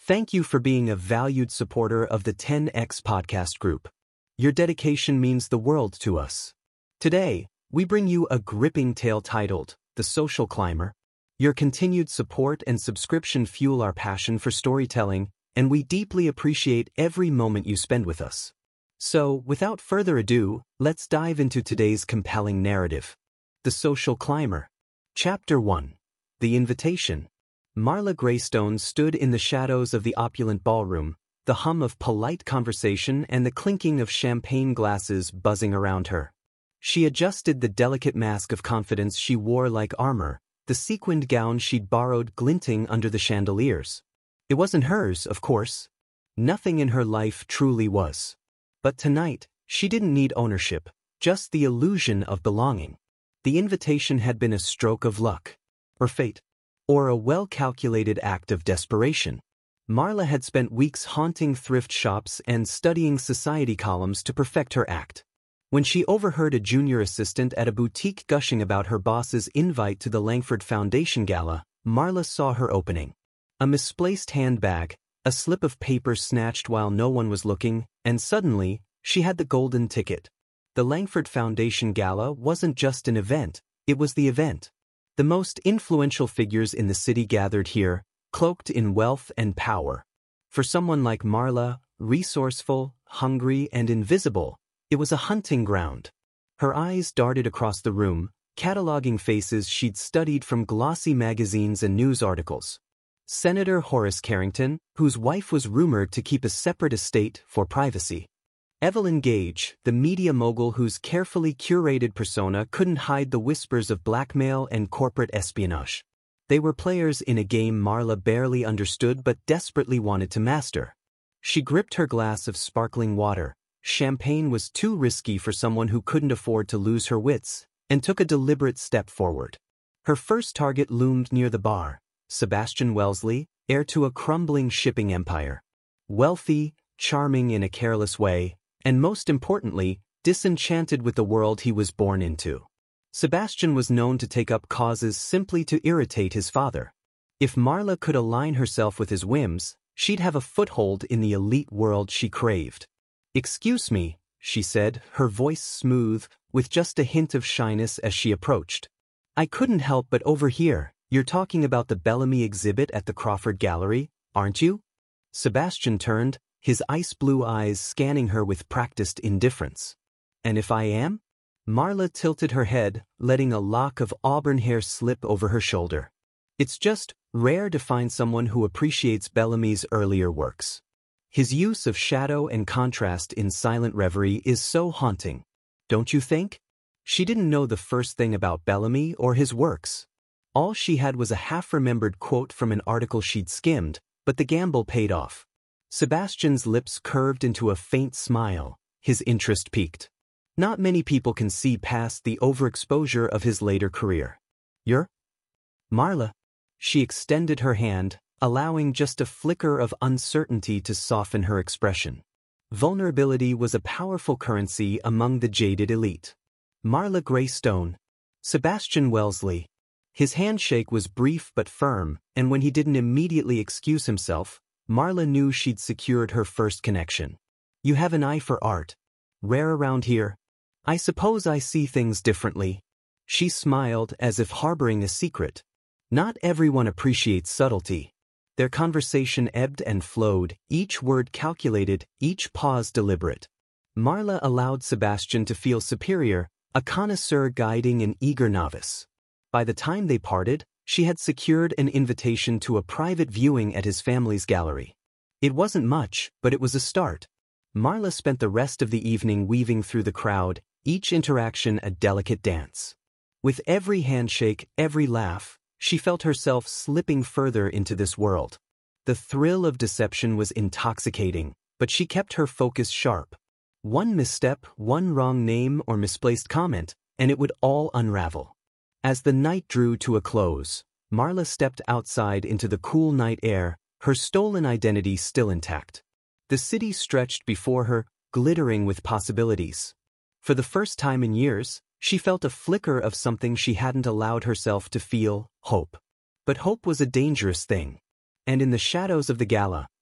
Thank you for being a valued supporter of the 10X podcast group. Your dedication means the world to us. Today, we bring you a gripping tale titled, The Social Climber. Your continued support and subscription fuel our passion for storytelling, and we deeply appreciate every moment you spend with us. So, without further ado, let's dive into today's compelling narrative. The Social Climber. Chapter 1. The Invitation. Marla Greystone stood in the shadows of the opulent ballroom, the hum of polite conversation and the clinking of champagne glasses buzzing around her. She adjusted the delicate mask of confidence she wore like armor, the sequined gown she'd borrowed glinting under the chandeliers. It wasn't hers, of course. Nothing in her life truly was. But tonight, she didn't need ownership, just the illusion of belonging. The invitation had been a stroke of luck. Or fate. Or a well-calculated act of desperation. Marla had spent weeks haunting thrift shops and studying society columns to perfect her act. When she overheard a junior assistant at a boutique gushing about her boss's invite to the Langford Foundation Gala, Marla saw her opening. A misplaced handbag, a slip of paper snatched while no one was looking, and suddenly, she had the golden ticket. The Langford Foundation Gala wasn't just an event, it was the event. The most influential figures in the city gathered here, cloaked in wealth and power. For someone like Marla, resourceful, hungry, and invisible, it was a hunting ground. Her eyes darted across the room, cataloging faces she'd studied from glossy magazines and news articles. Senator Horace Carrington, whose wife was rumored to keep a separate estate for privacy. Evelyn Gage, the media mogul whose carefully curated persona couldn't hide the whispers of blackmail and corporate espionage. They were players in a game Marla barely understood but desperately wanted to master. She gripped her glass of sparkling water. Champagne was too risky for someone who couldn't afford to lose her wits, and took a deliberate step forward. Her first target loomed near the bar, Sebastian Wellesley, heir to a crumbling shipping empire. Wealthy, charming in a careless way, and most importantly, disenchanted with the world he was born into. Sebastian was known to take up causes simply to irritate his father. If Marla could align herself with his whims, she'd have a foothold in the elite world she craved. "Excuse me," she said, her voice smooth, with just a hint of shyness as she approached. "I couldn't help but overhear, you're talking about the Bellamy exhibit at the Crawford Gallery, aren't you?" Sebastian turned, his ice-blue eyes scanning her with practiced indifference. "And if I am?" Marla tilted her head, letting a lock of auburn hair slip over her shoulder. "It's just rare to find someone who appreciates Bellamy's earlier works. His use of shadow and contrast in Silent Reverie is so haunting. Don't you think?" She didn't know the first thing about Bellamy or his works. All she had was a half-remembered quote from an article she'd skimmed, but the gamble paid off. Sebastian's lips curved into a faint smile, his interest piqued. Not many people can see past the overexposure of his later career. "You're Marla." She extended her hand, allowing just a flicker of uncertainty to soften her expression. Vulnerability was a powerful currency among the jaded elite. Marla Greystone. Sebastian Wellesley. His handshake was brief but firm, and when he didn't immediately excuse himself, Marla knew she'd secured her first connection. "You have an eye for art. Rare around here. I suppose I see things differently." She smiled as if harboring a secret. Not everyone appreciates subtlety. Their conversation ebbed and flowed, each word calculated, each pause deliberate. Marla allowed Sebastian to feel superior, a connoisseur guiding an eager novice. By the time they parted, she had secured an invitation to a private viewing at his family's gallery. It wasn't much, but it was a start. Marla spent the rest of the evening weaving through the crowd, each interaction a delicate dance. With every handshake, every laugh, she felt herself slipping further into this world. The thrill of deception was intoxicating, but she kept her focus sharp. One misstep, one wrong name or misplaced comment, and it would all unravel. As the night drew to a close, Marla stepped outside into the cool night air, her stolen identity still intact. The city stretched before her, glittering with possibilities. For the first time in years, she felt a flicker of something she hadn't allowed herself to feel, hope. But hope was a dangerous thing. And in the shadows of the gala,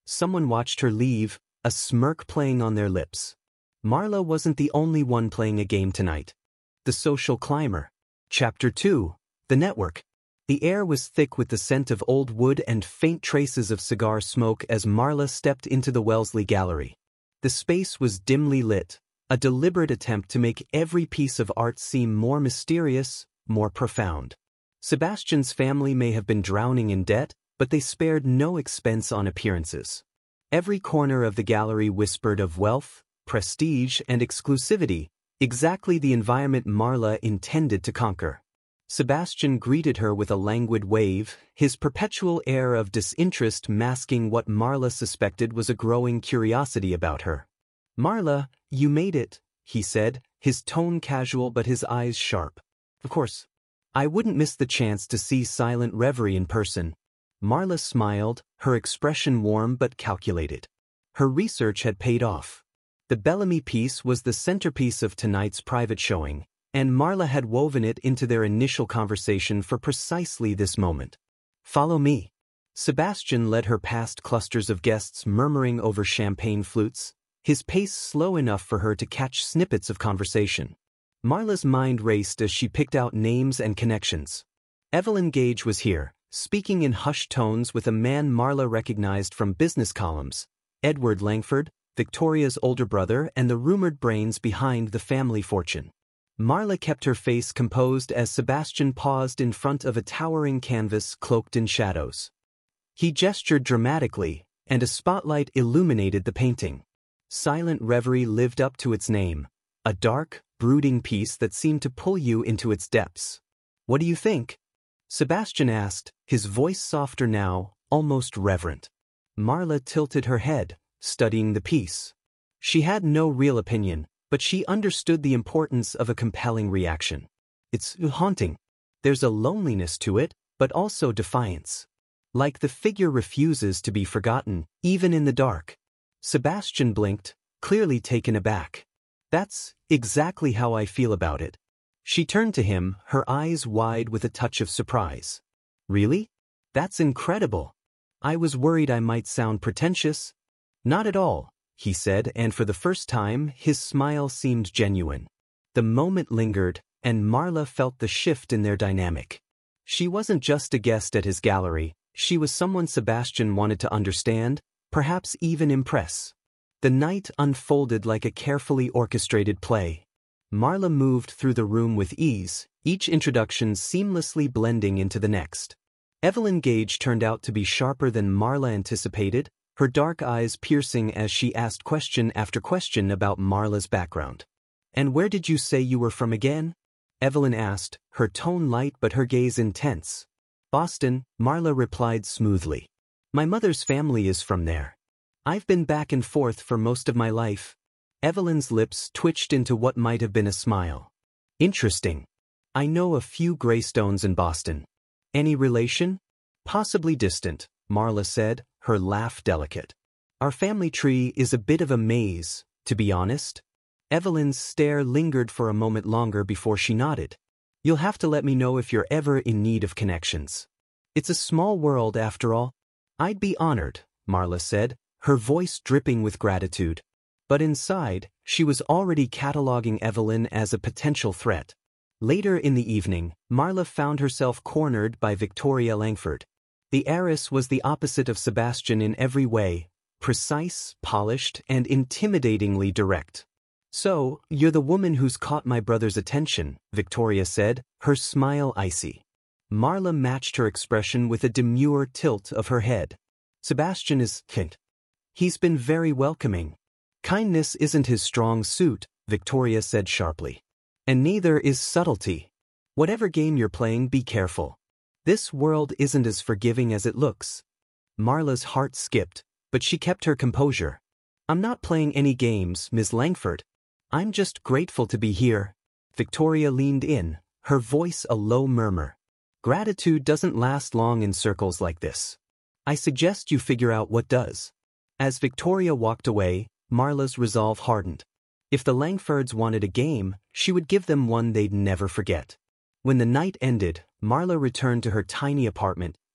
Someone watched her leave, a smirk playing on their lips. Marla wasn't the only one playing a game tonight. The Social Climber. Chapter 2. The Network. The air was thick with the scent of old wood and faint traces of cigar smoke as Marla stepped into the Wellesley Gallery. The space was dimly lit, a deliberate attempt to make every piece of art seem more mysterious, more profound. Sebastian's family may have been drowning in debt, but they spared no expense on appearances. Every corner of the gallery whispered of wealth, prestige, and exclusivity, exactly the environment Marla intended to conquer. Sebastian greeted her with a languid wave, his perpetual air of disinterest masking what Marla suspected was a growing curiosity about her. "Marla, you made it," he said, his tone casual but his eyes sharp. "Of course. I wouldn't miss the chance to see Silent Reverie in person." Marla smiled, her expression warm but calculated. Her research had paid off. The Bellamy piece was the centerpiece of tonight's private showing, and Marla had woven it into their initial conversation for precisely this moment. "Follow me." Sebastian led her past clusters of guests murmuring over champagne flutes, his pace slow enough for her to catch snippets of conversation. Marla's mind raced as she picked out names and connections. Evelyn Gage was here, speaking in hushed tones with a man Marla recognized from business columns, Edward Langford, Victoria's older brother and the rumored brains behind the family fortune. Marla kept her face composed as Sebastian paused in front of a towering canvas cloaked in shadows. He gestured dramatically, and a spotlight illuminated the painting. Silent Reverie lived up to its name, a dark, brooding piece that seemed to pull you into its depths. "What do you think?" Sebastian asked, his voice softer now, almost reverent. Marla tilted her head, studying the piece. She had no real opinion, but she understood the importance of a compelling reaction. "It's haunting. There's a loneliness to it, but also defiance. Like the figure refuses to be forgotten, even in the dark." Sebastian blinked, clearly taken aback. "That's exactly how I feel about it." She turned to him, her eyes wide with a touch of surprise. "Really? That's incredible. I was worried I might sound pretentious." "Not at all," he said, and for the first time, his smile seemed genuine. The moment lingered, and Marla felt the shift in their dynamic. She wasn't just a guest at his gallery, she was someone Sebastian wanted to understand, perhaps even impress. The night unfolded like a carefully orchestrated play. Marla moved through the room with ease, each introduction seamlessly blending into the next. Evelyn Gage turned out to be sharper than Marla anticipated, her dark eyes piercing as she asked question after question about Marla's background. "And where did you say you were from again?" Evelyn asked, her tone light but her gaze intense. "Boston," Marla replied smoothly. "My mother's family is from there. I've been back and forth for most of my life." Evelyn's lips twitched into what might have been a smile. "Interesting. I know a few Greystones in Boston. Any relation?" "Possibly distant," Marla said, her laugh delicate. "Our family tree is a bit of a maze, to be honest." Evelyn's stare lingered for a moment longer before she nodded. "You'll have to let me know if you're ever in need of connections. It's a small world after all." "I'd be honored," Marla said, her voice dripping with gratitude. But inside, she was already cataloging Evelyn as a potential threat. Later in the evening, Marla found herself cornered by Victoria Langford. The heiress was the opposite of Sebastian in every way, precise, polished, and intimidatingly direct. "So, you're the woman who's caught my brother's attention," Victoria said, her smile icy. Marla matched her expression with a demure tilt of her head. "Sebastian is kind. He's been very welcoming." "Kindness isn't his strong suit," Victoria said sharply. "And neither is subtlety. Whatever game you're playing, be careful. This world isn't as forgiving as it looks." Marla's heart skipped, but she kept her composure. "I'm not playing any games, Miss Langford. I'm just grateful to be here." Victoria leaned in, her voice a low murmur. "Gratitude doesn't last long in circles like this. I suggest you figure out what does." As Victoria walked away, Marla's resolve hardened. If the Langfords wanted a game, she would give them one they'd never forget. When the night ended, Marla returned to her tiny apartment,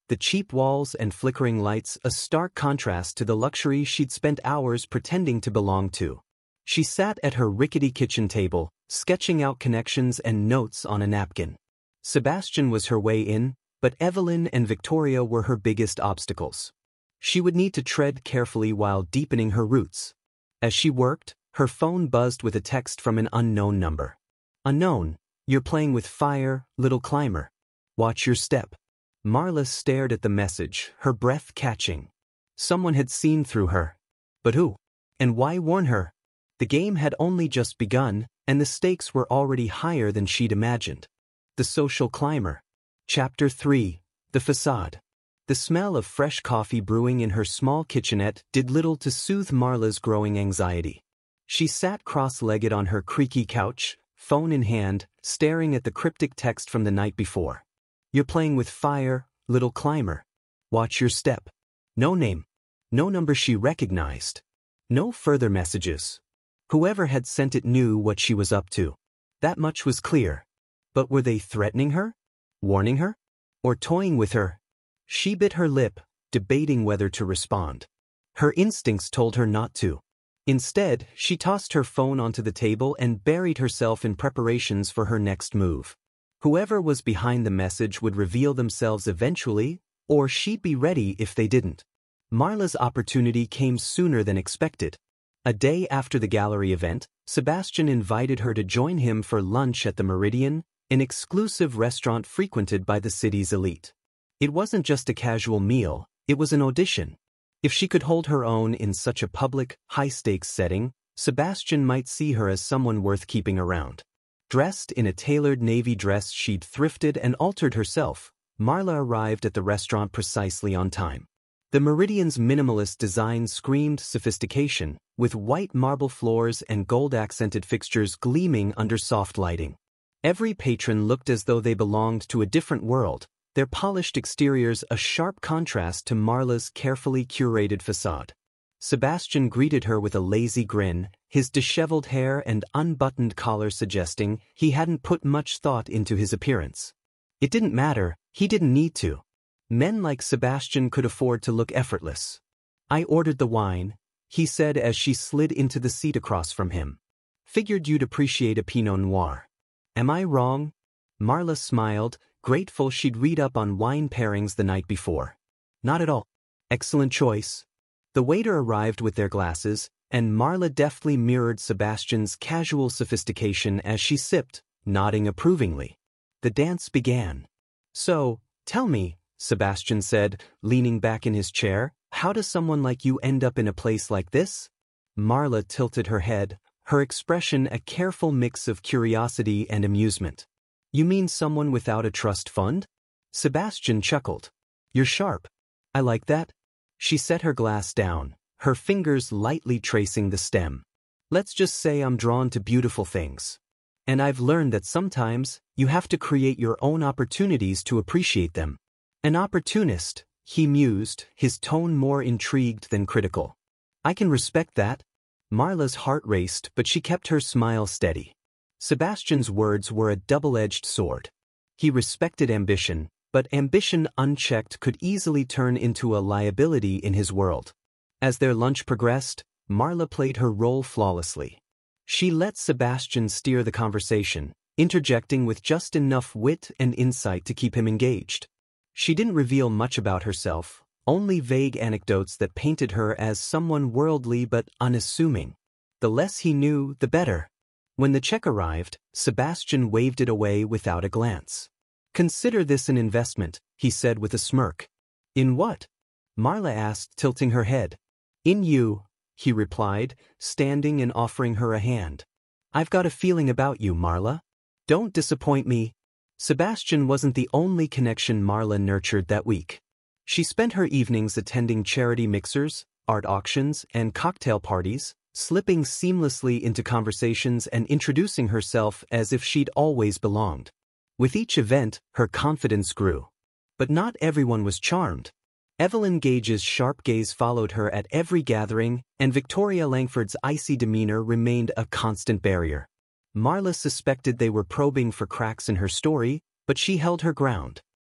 the cheap walls and flickering lights a stark contrast to the luxury she'd spent hours pretending to belong to. She sat at her rickety kitchen table, sketching out connections and notes on a napkin. Sebastian was her way in, but Evelyn and Victoria were her biggest obstacles. She would need to tread carefully while deepening her roots. As she worked, her phone buzzed with a text from an unknown number. Unknown, you're playing with fire, little climber. Watch your step. Marla stared at the message, her breath catching. Someone had seen through her. But who? And why warn her? The game had only just begun, and the stakes were already higher than she'd imagined. The Social Climber. Chapter 3. The Facade. The smell of fresh coffee brewing in her small kitchenette did little to soothe Marla's growing anxiety. She sat cross-legged on her creaky couch, phone in hand, staring at the cryptic text from the night before. You're playing with fire, little climber. Watch your step. No name. No number she recognized. No further messages. Whoever had sent it knew what she was up to. That much was clear. But were they threatening her? Warning her? Or toying with her? She bit her lip, debating whether to respond. Her instincts told her not to. Instead, she tossed her phone onto the table and buried herself in preparations for her next move. Whoever was behind the message would reveal themselves eventually, or she'd be ready if they didn't. Marla's opportunity came sooner than expected. A day after the gallery event, Sebastian invited her to join him for lunch at the Meridian, an exclusive restaurant frequented by the city's elite. It wasn't just a casual meal, it was an audition. If she could hold her own in such a public, high-stakes setting, Sebastian might see her as someone worth keeping around. Dressed in a tailored navy dress she'd thrifted and altered herself, Marla arrived at the restaurant precisely on time. The Meridian's minimalist design screamed sophistication, with white marble floors and gold-accented fixtures gleaming under soft lighting. Every patron looked as though they belonged to a different world, their polished exteriors a sharp contrast to Marla's carefully curated facade. Sebastian greeted her with a lazy grin, his disheveled hair and unbuttoned collar suggesting he hadn't put much thought into his appearance. It didn't matter, he didn't need to. Men like Sebastian could afford to look effortless. I ordered the wine, he said as she slid into the seat across from him. Figured you'd appreciate a Pinot Noir. Am I wrong? Marla smiled, grateful she'd read up on wine pairings the night before. Not at all. Excellent choice. The waiter arrived with their glasses, and Marla deftly mirrored Sebastian's casual sophistication as she sipped, nodding approvingly. The dance began. So, tell me, Sebastian said, leaning back in his chair, how does someone like you end up in a place like this? Marla tilted her head, her expression a careful mix of curiosity and amusement. You mean someone without a trust fund? Sebastian chuckled. You're sharp. I like that. She set her glass down, her fingers lightly tracing the stem. Let's just say I'm drawn to beautiful things. And I've learned that sometimes you have to create your own opportunities to appreciate them. An opportunist, he mused, his tone more intrigued than critical. I can respect that. Marla's heart raced, but she kept her smile steady. Sebastian's words were a double-edged sword. He respected ambition, but ambition unchecked could easily turn into a liability in his world. As their lunch progressed, Marla played her role flawlessly. She let Sebastian steer the conversation, interjecting with just enough wit and insight to keep him engaged. She didn't reveal much about herself, only vague anecdotes that painted her as someone worldly but unassuming. The less he knew, the better. When the check arrived, Sebastian waved it away without a glance. Consider this an investment, he said with a smirk. In what? Marla asked, tilting her head. In you, he replied, standing and offering her a hand. I've got a feeling about you, Marla. Don't disappoint me. Sebastian wasn't the only connection Marla nurtured that week. She spent her evenings attending charity mixers, art auctions, and cocktail parties, slipping seamlessly into conversations and introducing herself as if she'd always belonged. With each event, her confidence grew. But not everyone was charmed. Evelyn Gage's sharp gaze followed her at every gathering, and Victoria Langford's icy demeanor remained a constant barrier. Marla suspected they were probing for cracks in her story, but she held her ground.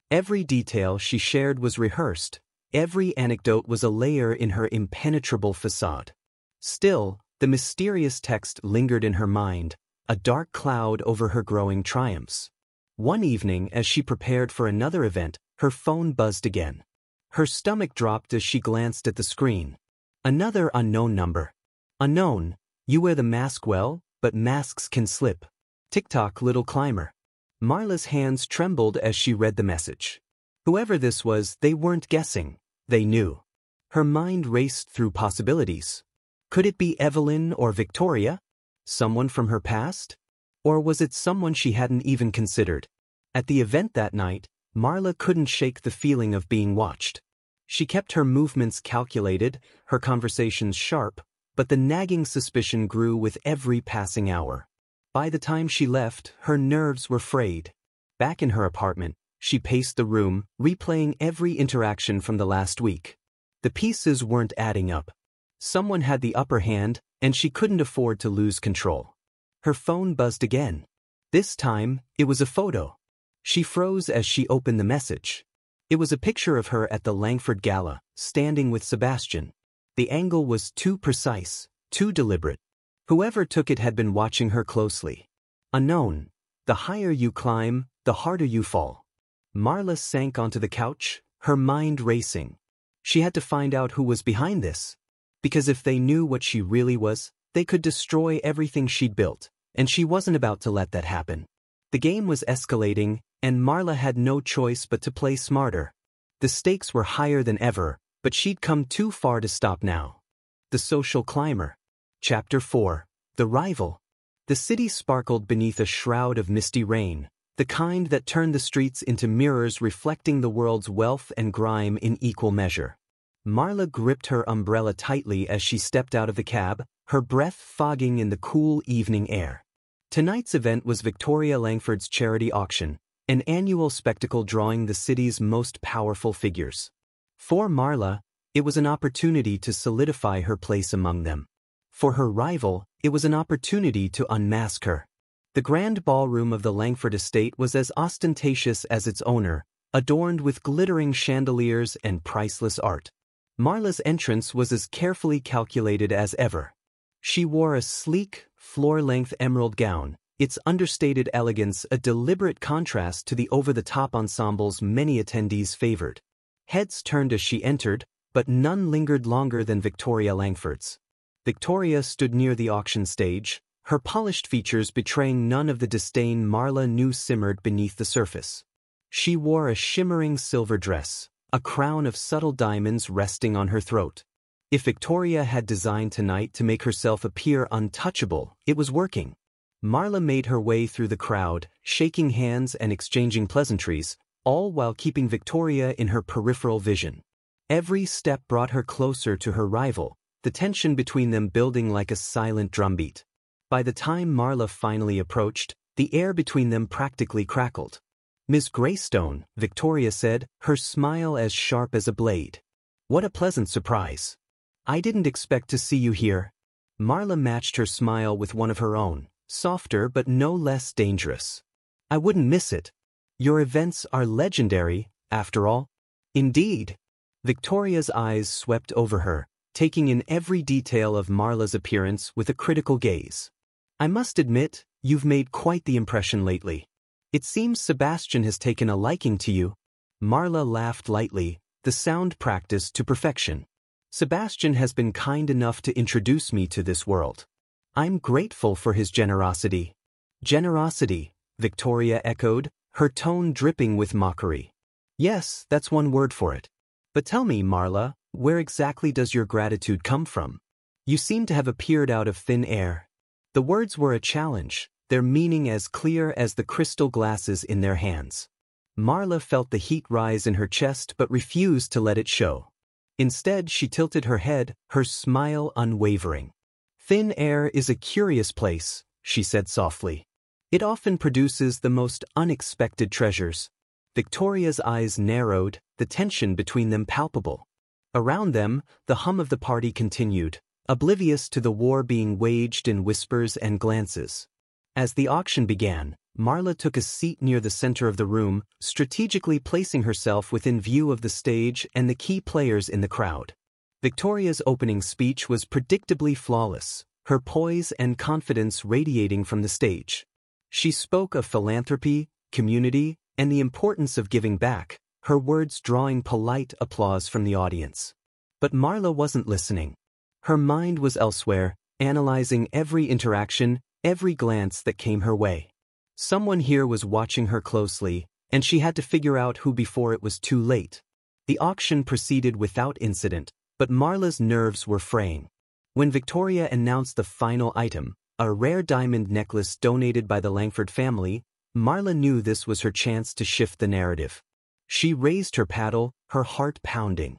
Every detail she shared was rehearsed. Every anecdote was a layer in her impenetrable facade. Still, the mysterious text lingered in her mind, a dark cloud over her growing triumphs. One evening, as she prepared for another event, her phone buzzed again. Her stomach dropped as she glanced at the screen. Another unknown number. Unknown, you wear the mask well, but masks can slip. TikTok little climber. Marla's hands trembled as she read the message. Whoever this was, they weren't guessing. They knew. Her mind raced through possibilities. Could it be Evelyn or Victoria? Someone from her past? Or was it someone she hadn't even considered? At the event that night, Marla couldn't shake the feeling of being watched. She kept her movements calculated, her conversations sharp, but the nagging suspicion grew with every passing hour. By the time she left, her nerves were frayed. Back in her apartment, she paced the room, replaying every interaction from the last week. The pieces weren't adding up. Someone had the upper hand, and she couldn't afford to lose control. Her phone buzzed again. This time, it was a photo. She froze as she opened the message. It was a picture of her at the Langford Gala, standing with Sebastian. The angle was too precise, too deliberate. Whoever took it had been watching her closely. Unknown. The higher you climb, the harder you fall. Marla sank onto the couch, her mind racing. She had to find out who was behind this. Because if they knew what she really was, they could destroy everything she'd built, and she wasn't about to let that happen. The game was escalating, and Marla had no choice but to play smarter. The stakes were higher than ever, but she'd come too far to stop now. The Social Climber. Chapter 4. The Rival. The city sparkled beneath a shroud of misty rain, the kind that turned the streets into mirrors reflecting the world's wealth and grime in equal measure. Marla gripped her umbrella tightly as she stepped out of the cab, her breath fogging in the cool evening air. Tonight's event was Victoria Langford's charity auction, an annual spectacle drawing the city's most powerful figures. For Marla, it was an opportunity to solidify her place among them. For her rival, it was an opportunity to unmask her. The grand ballroom of the Langford estate was as ostentatious as its owner, adorned with glittering chandeliers and priceless art. Marla's entrance was as carefully calculated as ever. She wore a sleek, floor-length emerald gown, its understated elegance a deliberate contrast to the over-the-top ensembles many attendees favored. Heads turned as she entered, but none lingered longer than Victoria Langford's. Victoria stood near the auction stage, her polished features betraying none of the disdain Marla knew simmered beneath the surface. She wore a shimmering silver dress, a crown of subtle diamonds resting on her throat. If Victoria had designed tonight to make herself appear untouchable, it was working. Marla made her way through the crowd, shaking hands and exchanging pleasantries, all while keeping Victoria in her peripheral vision. Every step brought her closer to her rival, the tension between them building like a silent drumbeat. By the time Marla finally approached, the air between them practically crackled. "Miss Greystone," Victoria said, her smile as sharp as a blade. "What a pleasant surprise. I didn't expect to see you here." Marla matched her smile with one of her own, softer but no less dangerous. "I wouldn't miss it. Your events are legendary, after all." "Indeed." Victoria's eyes swept over her, taking in every detail of Marla's appearance with a critical gaze. "I must admit, you've made quite the impression lately. It seems Sebastian has taken a liking to you." Marla laughed lightly, the sound practiced to perfection. "Sebastian has been kind enough to introduce me to this world. I'm grateful for his generosity." "Generosity," Victoria echoed, her tone dripping with mockery. "Yes, that's one word for it. But tell me, Marla, where exactly does your gratitude come from? You seem to have appeared out of thin air." The words were a challenge, their meaning as clear as the crystal glasses in their hands. Marla felt the heat rise in her chest but refused to let it show. Instead, she tilted her head, her smile unwavering. "Thin air is a curious place," she said softly. "It often produces the most unexpected treasures." Victoria's eyes narrowed, the tension between them palpable. Around them, the hum of the party continued, oblivious to the war being waged in whispers and glances. As the auction began, Marla took a seat near the center of the room, strategically placing herself within view of the stage and the key players in the crowd. Victoria's opening speech was predictably flawless, her poise and confidence radiating from the stage. She spoke of philanthropy, community, and the importance of giving back, her words drawing polite applause from the audience. But Marla wasn't listening. Her mind was elsewhere, analyzing every interaction, every glance that came her way. Someone here was watching her closely, and she had to figure out who before it was too late. The auction proceeded without incident, but Marla's nerves were fraying. When Victoria announced the final item, a rare diamond necklace donated by the Langford family, Marla knew this was her chance to shift the narrative. She raised her paddle, her heart pounding.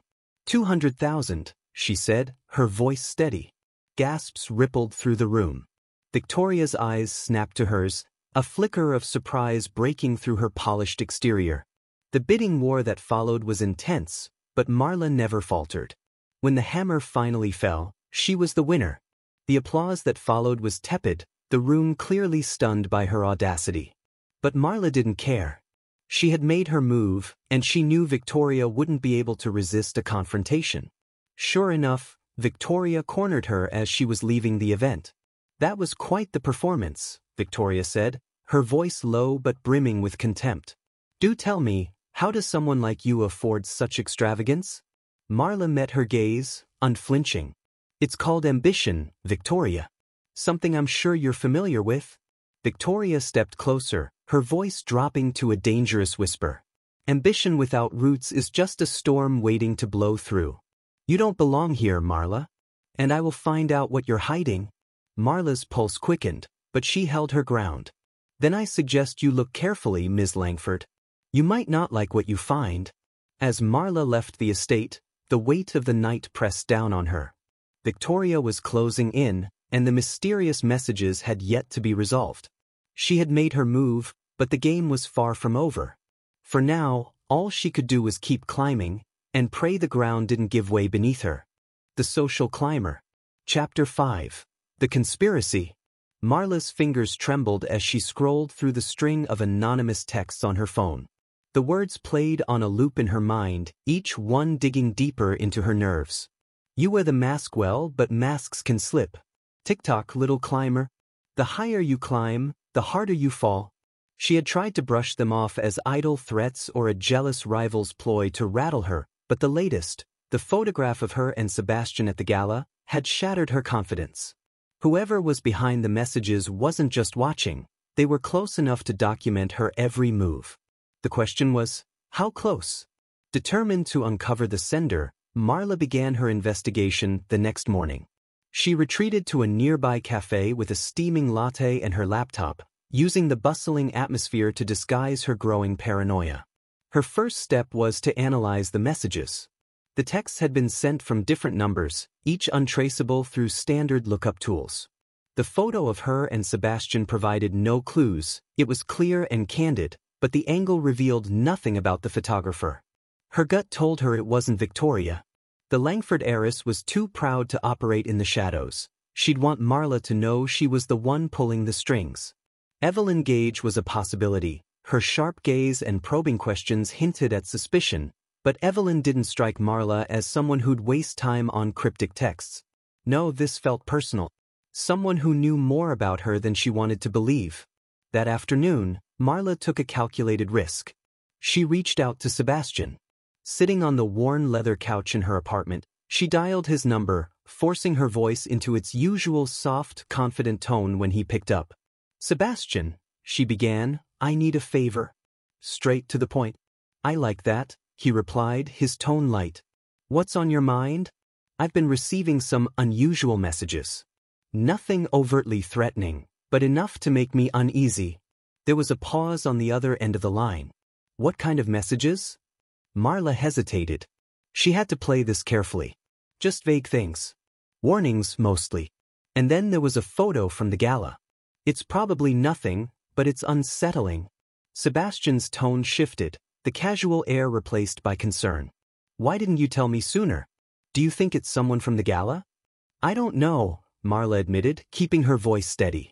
200,000, she said, her voice steady. Gasps rippled through the room. Victoria's eyes snapped to hers, a flicker of surprise breaking through her polished exterior. The bidding war that followed was intense, but Marla never faltered. When the hammer finally fell, she was the winner. The applause that followed was tepid, the room clearly stunned by her audacity. But Marla didn't care. She had made her move, and she knew Victoria wouldn't be able to resist a confrontation. Sure enough, Victoria cornered her as she was leaving the event. "That was quite the performance," Victoria said, her voice low but brimming with contempt. "Do tell me, how does someone like you afford such extravagance?" Marla met her gaze, unflinching. "It's called ambition, Victoria. Something I'm sure you're familiar with." Victoria stepped closer, her voice dropping to a dangerous whisper. "Ambition without roots is just a storm waiting to blow through. You don't belong here, Marla. And I will find out what you're hiding." Marla's pulse quickened, but she held her ground. "Then I suggest you look carefully, Ms. Langford. You might not like what you find." As Marla left the estate, the weight of the night pressed down on her. Victoria was closing in, and the mysterious messages had yet to be resolved. She had made her move, but the game was far from over. For now, all she could do was keep climbing, and pray the ground didn't give way beneath her. The Social Climber. Chapter 5. The Conspiracy. Marla's fingers trembled as she scrolled through the string of anonymous texts on her phone. The words played on a loop in her mind, each one digging deeper into her nerves. "You wear the mask well, but masks can slip. Tick-tock, little climber. The higher you climb, the harder you fall." She had tried to brush them off as idle threats or a jealous rival's ploy to rattle her, but the latest, the photograph of her and Sebastian at the gala, had shattered her confidence. Whoever was behind the messages wasn't just watching, they were close enough to document her every move. The question was, how close? Determined to uncover the sender, Marla began her investigation the next morning. She retreated to a nearby cafe with a steaming latte and her laptop, using the bustling atmosphere to disguise her growing paranoia. Her first step was to analyze the messages. The texts had been sent from different numbers, each untraceable through standard lookup tools. The photo of her and Sebastian provided no clues, it was clear and candid, but the angle revealed nothing about the photographer. Her gut told her it wasn't Victoria. The Langford heiress was too proud to operate in the shadows. She'd want Marla to know she was the one pulling the strings. Evelyn Gage was a possibility. Her sharp gaze and probing questions hinted at suspicion, but Evelyn didn't strike Marla as someone who'd waste time on cryptic texts. No, this felt personal. Someone who knew more about her than she wanted to believe. That afternoon, Marla took a calculated risk. She reached out to Sebastian. Sitting on the worn leather couch in her apartment, she dialed his number, forcing her voice into its usual soft, confident tone when he picked up. "Sebastian," she began, "I need a favor." Straight to the point. "I like that," he replied, his tone light. "What's on your mind?" "I've been receiving some unusual messages. Nothing overtly threatening, but enough to make me uneasy." There was a pause on the other end of the line. "What kind of messages?" Marla hesitated. She had to play this carefully. "Just vague things. Warnings, mostly. And then there was a photo from the gala. It's probably nothing, but it's unsettling." Sebastian's tone shifted, the casual air replaced by concern. "Why didn't you tell me sooner? Do you think it's someone from the gala?" "I don't know," Marla admitted, keeping her voice steady.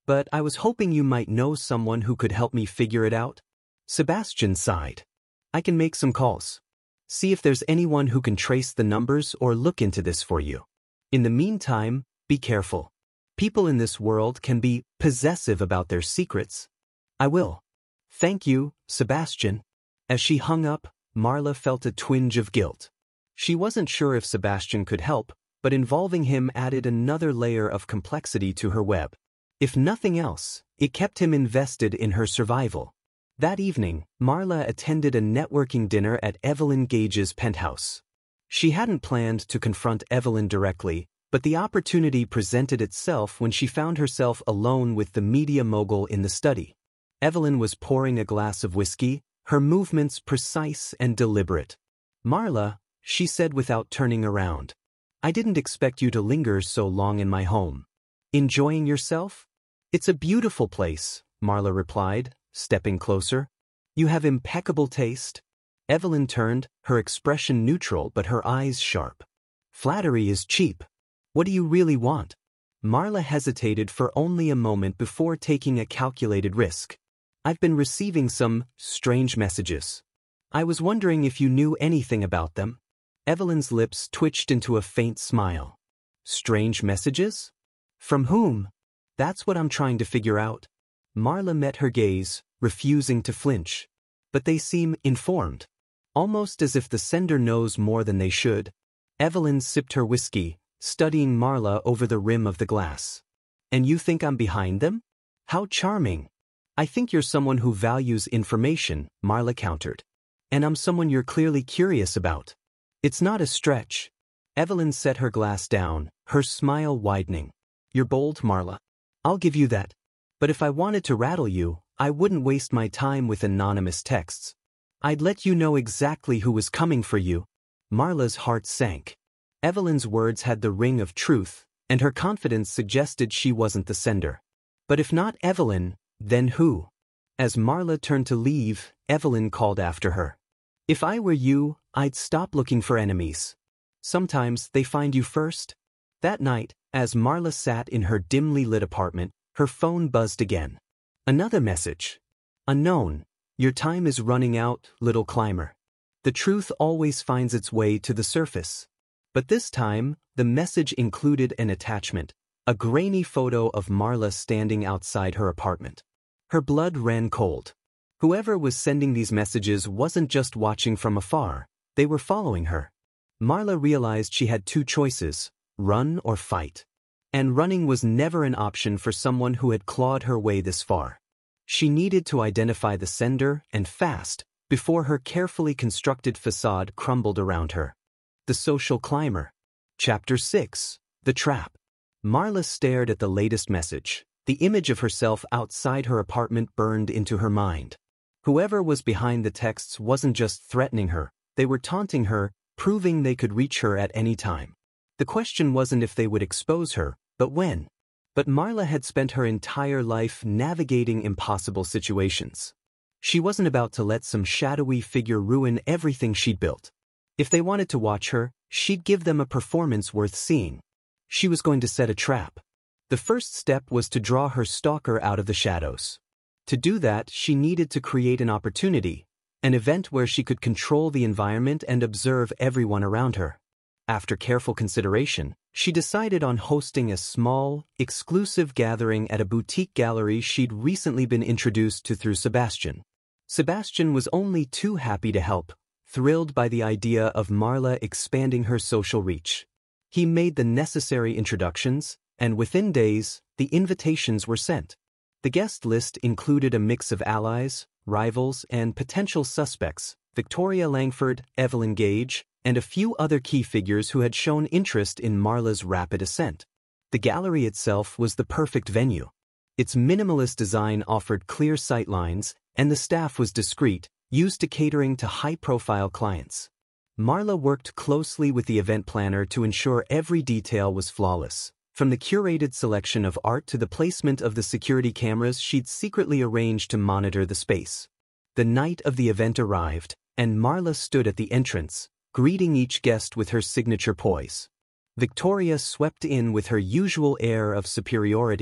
but I was hoping you might know someone who could help me figure it out. Sebastian sighed. I can make some calls. See if there's anyone who can trace the numbers or look into this for you. In the meantime, be careful. People in this world can be possessive about their secrets. I will. Thank you, Sebastian. As she hung up, Marla felt a twinge of guilt. She wasn't sure if Sebastian could help, but involving him added another layer of complexity to her web. If nothing else, it kept him invested in her survival. That evening, Marla attended a networking dinner at Evelyn Gage's penthouse. She hadn't planned to confront Evelyn directly, but the opportunity presented itself when she found herself alone with the media mogul in the study. Evelyn was pouring a glass of whiskey, her movements precise and deliberate. Marla, she said without turning around. I didn't expect you to linger so long in my home. Enjoying yourself? It's a beautiful place, Marla replied, stepping closer. You have impeccable taste. Evelyn turned, her expression neutral but her eyes sharp. Flattery is cheap. What do you really want? Marla hesitated for only a moment before taking a calculated risk. I've been receiving some strange messages. I was wondering if you knew anything about them. Evelyn's lips twitched into a faint smile. Strange messages? From whom? That's what I'm trying to figure out. Marla met her gaze, refusing to flinch. But they seem informed. Almost as if the sender knows more than they should. Evelyn sipped her whiskey, studying Marla over the rim of the glass. And you think I'm behind them? How charming. I think you're someone who values information, Marla countered. And I'm someone you're clearly curious about. It's not a stretch. Evelyn set her glass down, her smile widening. You're bold, Marla. I'll give you that. But if I wanted to rattle you, I wouldn't waste my time with anonymous texts. I'd let you know exactly who was coming for you. Marla's heart sank. Evelyn's words had the ring of truth, and her confidence suggested she wasn't the sender. But if not Evelyn, then who? As Marla turned to leave, Evelyn called after her. If I were you, I'd stop looking for enemies. Sometimes they find you first. That night, as Marla sat in her dimly lit apartment, her phone buzzed again. Another message. Unknown. Your time is running out, little climber. The truth always finds its way to the surface. But this time, the message included an attachment, a grainy photo of Marla standing outside her apartment. Her blood ran cold. Whoever was sending these messages wasn't just watching from afar, they were following her. Marla realized she had two choices, run or fight. And running was never an option for someone who had clawed her way this far. She needed to identify the sender, and fast, before her carefully constructed facade crumbled around her. The Social Climber. Chapter 6. The Trap. Marla stared at the latest message. The image of herself outside her apartment burned into her mind. Whoever was behind the texts wasn't just threatening her, they were taunting her, proving they could reach her at any time. The question wasn't if they would expose her, but when. But Marla had spent her entire life navigating impossible situations. She wasn't about to let some shadowy figure ruin everything she'd built. If they wanted to watch her, she'd give them a performance worth seeing. She was going to set a trap. The first step was to draw her stalker out of the shadows. To do that, she needed to create an opportunity, an event where she could control the environment and observe everyone around her. After careful consideration, she decided on hosting a small, exclusive gathering at a boutique gallery she'd recently been introduced to through Sebastian. Sebastian was only too happy to help, thrilled by the idea of Marla expanding her social reach. He made the necessary introductions, and within days, the invitations were sent. The guest list included a mix of allies, rivals, and potential suspects, Victoria Langford, Evelyn Gage, and a few other key figures who had shown interest in Marla's rapid ascent. The gallery itself was the perfect venue. Its minimalist design offered clear sightlines, and the staff was discreet, used to catering to high-profile clients. Marla worked closely with the event planner to ensure every detail was flawless. From the curated selection of art to the placement of the security cameras she'd secretly arranged to monitor the space. The night of the event arrived, and Marla stood at the entrance, greeting each guest with her signature poise. Victoria swept in with her usual air of superiority,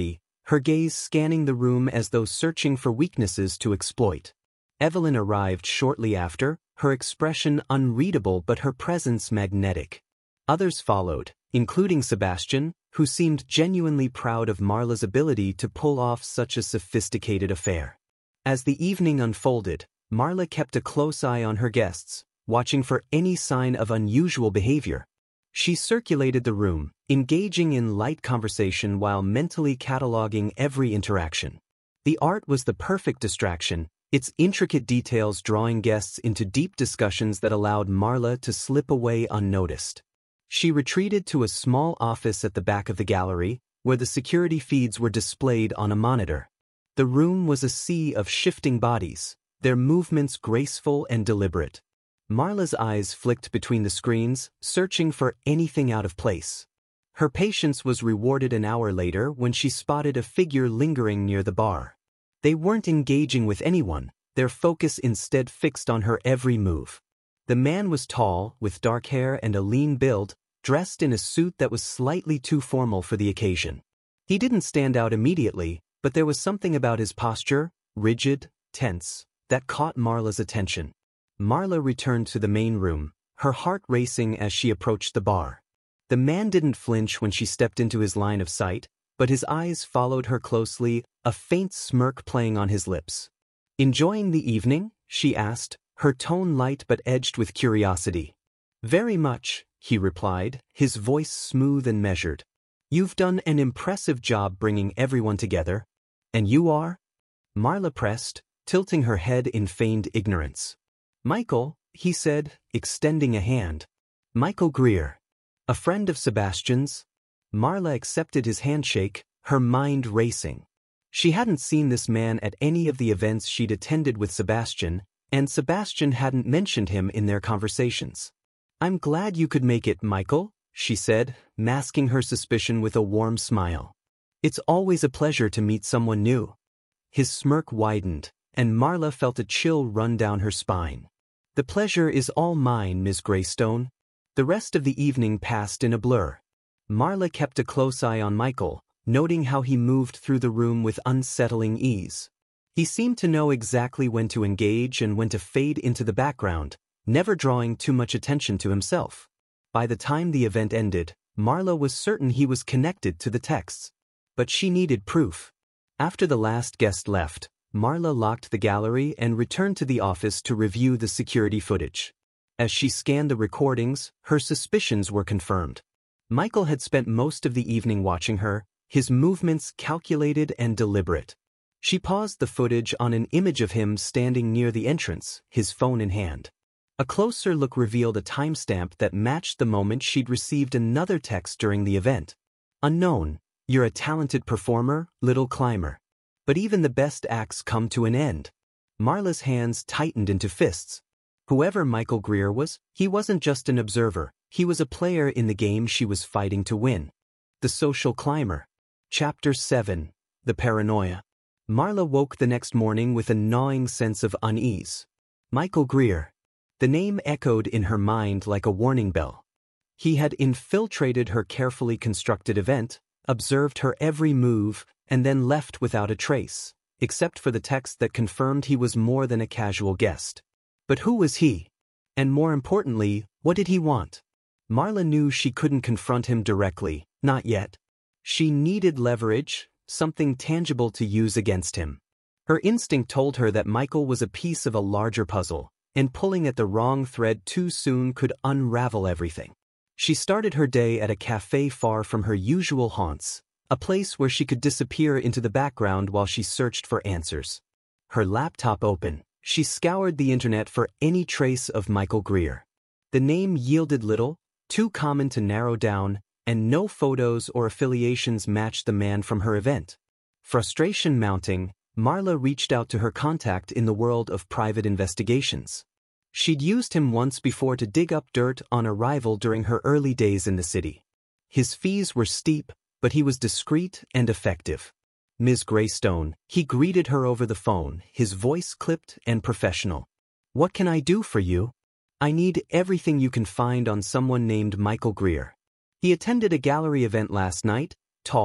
her gaze scanning the room as though searching for weaknesses to exploit. Evelyn arrived shortly after, her expression unreadable but her presence magnetic. Others followed, including Sebastian, who seemed genuinely proud of Marla's ability to pull off such a sophisticated affair. As the evening unfolded, Marla kept a close eye on her guests, watching for any sign of unusual behavior. She circulated the room, engaging in light conversation while mentally cataloging every interaction. The art was the perfect distraction, its intricate details drawing guests into deep discussions that allowed Marla to slip away unnoticed. She retreated to a small office at the back of the gallery, where the security feeds were displayed on a monitor. The room was a sea of shifting bodies, their movements graceful and deliberate. Marla's eyes flicked between the screens, searching for anything out of place. Her patience was rewarded an hour later when she spotted a figure lingering near the bar. They weren't engaging with anyone, their focus instead fixed on her every move. The man was tall, with dark hair and a lean build, dressed in a suit that was slightly too formal for the occasion. He didn't stand out immediately, but there was something about his posture, rigid, tense, that caught Marla's attention. Marla returned to the main room, her heart racing as she approached the bar. The man didn't flinch when she stepped into his line of sight, but his eyes followed her closely, a faint smirk playing on his lips. "Enjoying the evening?" she asked, her tone light but edged with curiosity. "Very much," he replied, his voice smooth and measured. "You've done an impressive job bringing everyone together." "And you are?" Marla pressed, tilting her head in feigned ignorance. "Michael," he said, extending a hand. "Michael Greer. A friend of Sebastian's." Marla accepted his handshake, her mind racing. She hadn't seen this man at any of the events she'd attended with Sebastian, and Sebastian hadn't mentioned him in their conversations. "I'm glad you could make it, Michael," she said, masking her suspicion with a warm smile. "It's always a pleasure to meet someone new." His smirk widened, and Marla felt a chill run down her spine. "The pleasure is all mine, Ms. Greystone." The rest of the evening passed in a blur. Marla kept a close eye on Michael, noting how he moved through the room with unsettling ease. He seemed to know exactly when to engage and when to fade into the background, never drawing too much attention to himself. By the time the event ended, Marla was certain he was connected to the texts. But she needed proof. After the last guest left, Marla locked the gallery and returned to the office to review the security footage. As she scanned the recordings, her suspicions were confirmed. Michael had spent most of the evening watching her, his movements calculated and deliberate. She paused the footage on an image of him standing near the entrance, his phone in hand. A closer look revealed a timestamp that matched the moment she'd received another text during the event. "Unknown, you're a talented performer, little climber. But even the best acts come to an end." Marla's hands tightened into fists. Whoever Michael Greer was, he wasn't just an observer, he was a player in the game she was fighting to win. The Social Climber. Chapter 7. The Paranoia. Marla woke the next morning with a gnawing sense of unease. Michael Greer. The name echoed in her mind like a warning bell. He had infiltrated her carefully constructed event, observed her every move, and then left without a trace, except for the text that confirmed he was more than a casual guest. But who was he? And more importantly, what did he want? Marla knew she couldn't confront him directly, not yet. She needed leverage, something tangible to use against him. Her instinct told her that Michael was a piece of a larger puzzle, and pulling at the wrong thread too soon could unravel everything. She started her day at a cafe far from her usual haunts, a place where she could disappear into the background while she searched for answers. Her laptop open, she scoured the internet for any trace of Michael Greer. The name yielded little, too common to narrow down, and no photos or affiliations matched the man from her event. Frustration mounting, Marla reached out to her contact in the world of private investigations. She'd used him once before to dig up dirt on a rival during her early days in the city. His fees were steep, but he was discreet and effective. "Ms. Greystone," he greeted her over the phone, his voice clipped and professional. "What can I do for you?" "I need everything you can find on someone named Michael Greer. He attended a gallery event last night, tall,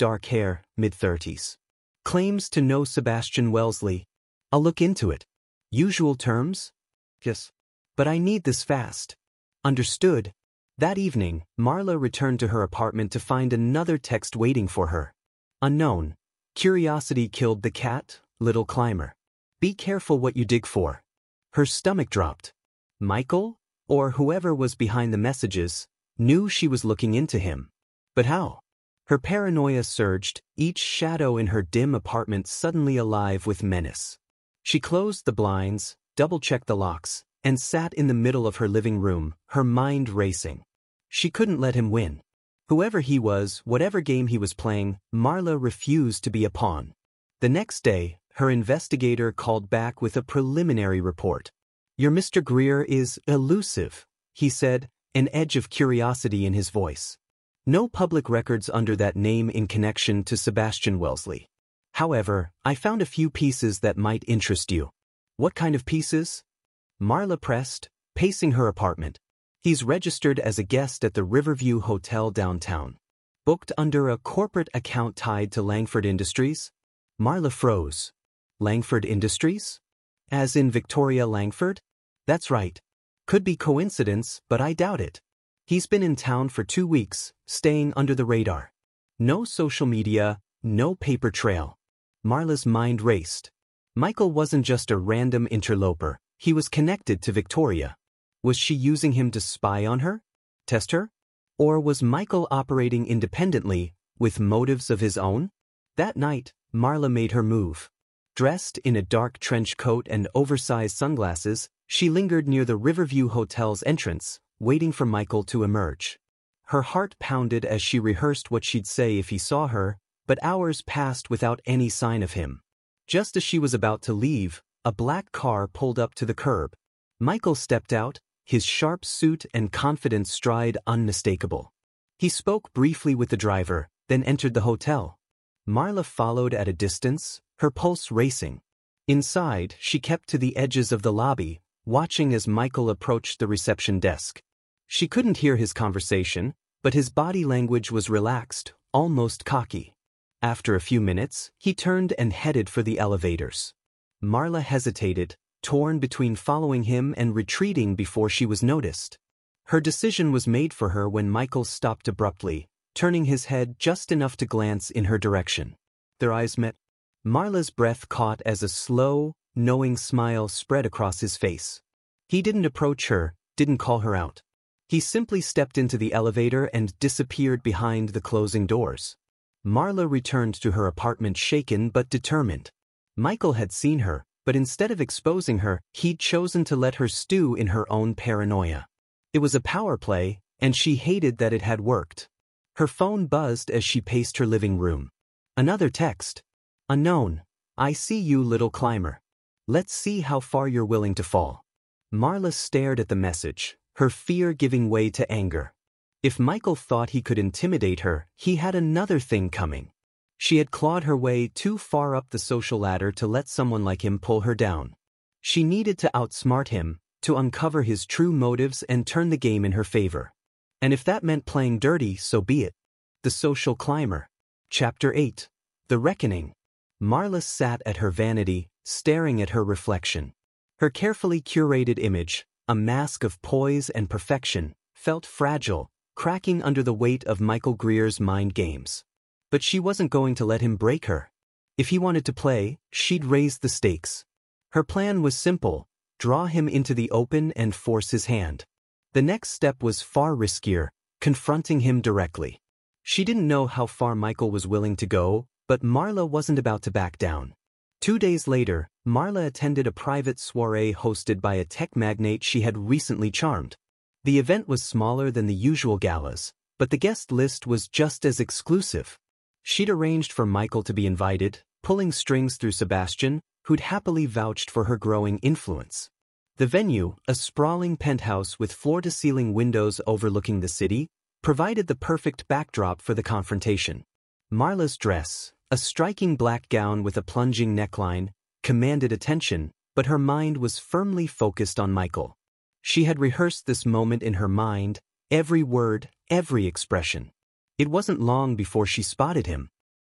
dark hair, mid-30s. Claims to know Sebastian Wellesley. I'll look into it. Usual terms? Yes. But I need this fast. Understood. That evening, Marla returned to her apartment to find another text waiting for her. Unknown. Curiosity killed the cat, little climber. Be careful what you dig for. Her stomach dropped. Michael, or whoever was behind the messages, knew she was looking into him. But how? Her paranoia surged, each shadow in her dim apartment suddenly alive with menace. She closed the blinds, double-checked the locks, and sat in the middle of her living room, her mind racing. She couldn't let him win. Whoever he was, whatever game he was playing, Marla refused to be a pawn. The next day, her investigator called back with a preliminary report. Your Mr. Greer is elusive, he said, an edge of curiosity in his voice. No public records under that name in connection to Sebastian Wellesley. However, I found a few pieces that might interest you. What kind of pieces? Marla pressed, pacing her apartment. He's registered as a guest at the Riverview Hotel downtown. Booked under a corporate account tied to Langford Industries? Marla froze. Langford Industries? As in Victoria Langford? That's right. Could be coincidence, but I doubt it. He's been in town for 2 weeks, staying under the radar. No social media, no paper trail. Marla's mind raced. Michael wasn't just a random interloper, he was connected to Victoria. Was she using him to spy on her? Test her? Or was Michael operating independently, with motives of his own? That night, Marla made her move. Dressed in a dark trench coat and oversized sunglasses, she lingered near the Riverview Hotel's entrance, waiting for Michael to emerge. Her heart pounded as she rehearsed what she'd say if he saw her, but hours passed without any sign of him. Just as she was about to leave, a black car pulled up to the curb. Michael stepped out, his sharp suit and confident stride unmistakable. He spoke briefly with the driver, then entered the hotel. Marla followed at a distance, her pulse racing. Inside, she kept to the edges of the lobby, watching as Michael approached the reception desk. She couldn't hear his conversation, but his body language was relaxed, almost cocky. After a few minutes, he turned and headed for the elevators. Marla hesitated, torn between following him and retreating before she was noticed. Her decision was made for her when Michael stopped abruptly, turning his head just enough to glance in her direction. Their eyes met. Marla's breath caught as a slow, knowing smile spread across his face. He didn't approach her, didn't call her out. He simply stepped into the elevator and disappeared behind the closing doors. Marla returned to her apartment shaken but determined. Michael had seen her, but instead of exposing her, he'd chosen to let her stew in her own paranoia. It was a power play, and she hated that it had worked. Her phone buzzed as she paced her living room. Another text. Unknown. I see you, little climber. Let's see how far you're willing to fall. Marla stared at the message, her fear giving way to anger. If Michael thought he could intimidate her, he had another thing coming. She had clawed her way too far up the social ladder to let someone like him pull her down. She needed to outsmart him, to uncover his true motives and turn the game in her favor. And if that meant playing dirty, so be it. The Social Climber. Chapter 8. The Reckoning. Marla sat at her vanity, staring at her reflection. Her carefully curated image, a mask of poise and perfection, felt fragile, cracking under the weight of Michael Greer's mind games. But she wasn't going to let him break her. If he wanted to play, she'd raise the stakes. Her plan was simple: draw him into the open and force his hand. The next step was far riskier, confronting him directly. She didn't know how far Michael was willing to go, but Marla wasn't about to back down. 2 days later, Marla attended a private soiree hosted by a tech magnate she had recently charmed. The event was smaller than the usual galas, but the guest list was just as exclusive. She'd arranged for Michael to be invited, pulling strings through Sebastian, who'd happily vouched for her growing influence. The venue, a sprawling penthouse with floor-to-ceiling windows overlooking the city, provided the perfect backdrop for the confrontation. Marla's dress, a striking black gown with a plunging neckline, commanded attention, but her mind was firmly focused on Michael. She had rehearsed this moment in her mind, every word, every expression. It wasn't long before she spotted him.